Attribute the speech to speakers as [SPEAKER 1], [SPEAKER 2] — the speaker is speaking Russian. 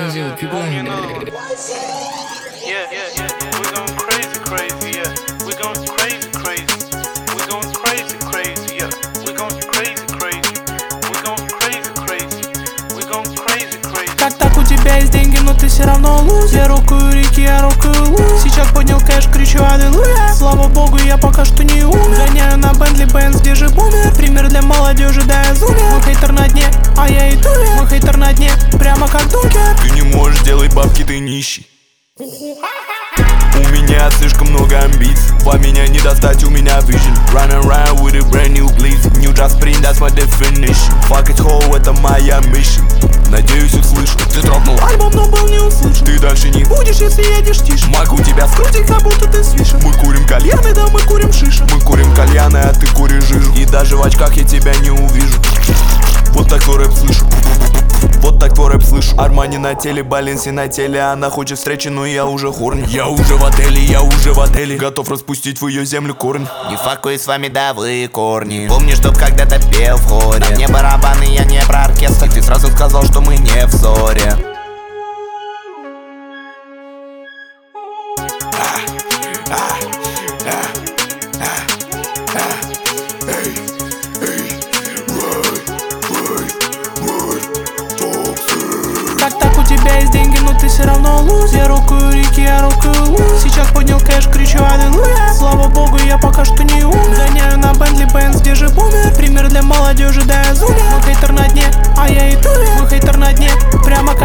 [SPEAKER 1] Brazil, people are
[SPEAKER 2] Yeah, we're going crazy, crazy, yeah. We're going crazy, crazy. We're going crazy, crazy, yeah. We're going crazy, crazy. We're going crazy, crazy. We're going crazy, crazy.
[SPEAKER 3] Как так у тебя есть деньги, но ты все равно луз. Я рокаю реки, я рокаю луз. Сейчас поднял кэш, кричу аллилуйя. Слава богу, я пока что не умер. Гоняю на Бентли Бенз, где же бумер. Пример для молодежи, да я зумер. Мой хейтер на дне, а я иду вверх. Мой хейтер на дне, прямо как Дункер.
[SPEAKER 4] Ты не можешь делать бабки, ты нищий. У меня слишком много амбиций. По меня не достать, у меня vision. Run around with a brand new blitz. New just sprint, that's my definition. Fuck it whole, это моя mission. Надеюсь, услышал. Ты дропнул альбом, но был не услышан. Ты дальше не будешь, если едешь тише. Могу тебя скрутить, как будто ты свиша. Мы курим кальяны, да мы курим шиши. Мы курим кальяны, а ты куришь жижу. И даже в очках я тебя не увижу. Вот так твой рэп слышу. Вот так твой рэп слышу. Армани на теле, Баленси на теле. Она хочет встречи, но я уже хорни. Я уже в отеле, я уже в отеле. Готов распустить в ее землю корни.
[SPEAKER 5] Не факуй с вами, да вы корни. Помни, чтоб когда-то пел в хоре. Не барабаны, я не про оркестр. Ты сразу сказал, что мы не в ссоре.
[SPEAKER 3] Так у тебя есть деньги, но ты все равно луз. Я рокаю реки, я рокаю луз. Сейчас поднял кэш, кричу аллилуйя. Слава богу, я пока что не умер. Гоняю на Бентли Бенз, где же бумер. Пример для молодежи, да я зумер. Мой хейтер на дне, а я иду вверх. Мой хейтер на дне, прямо как